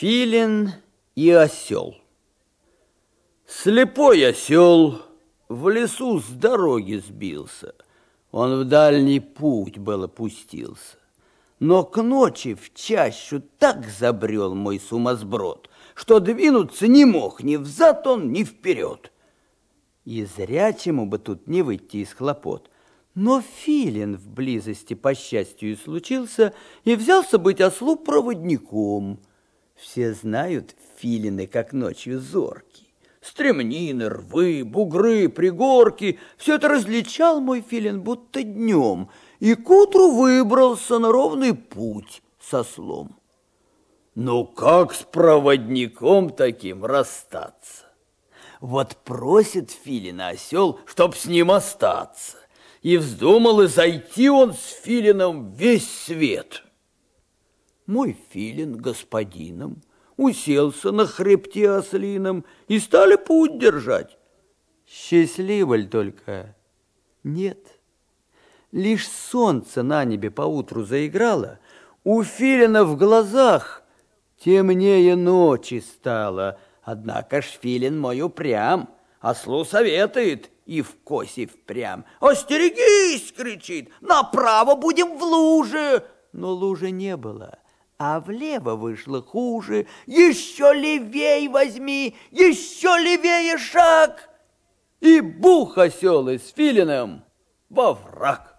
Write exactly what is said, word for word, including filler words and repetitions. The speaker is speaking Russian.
Филин и осел. Слепой осел в лесу с дороги сбился. Он в дальний путь было пустился. Но к ночи в чащу так забрел мой сумасброд, что двинуться не мог ни взад он, ни вперед. И зрячему бы тут не выйти из хлопот. Но Филин в близости, по счастью, случился и взялся быть ослу проводником. Все знают филины, как ночью зорки. Стремнины, рвы, бугры, пригорки — все это различал мой филин будто днем, и к утру выбрался на ровный путь с ослом. Ну как с проводником таким расстаться? Вот просит филина осел, чтоб с ним остаться, и вздумал и зайти он с филином весь свет. Мой филин господином уселся на хребте ослином, и стали путь держать. Счастливо ли только? Нет. Лишь солнце на небе поутру заиграло, у филина в глазах темнее ночи стало. Однако ж филин мой упрям, ослу советует и в косе впрямь. «Остерегись!» — кричит, «направо будем в луже!» Но лужи не было, а влево вышло хуже. «Еще левей возьми, еще левее шаг!» И бух осел с филином во враг.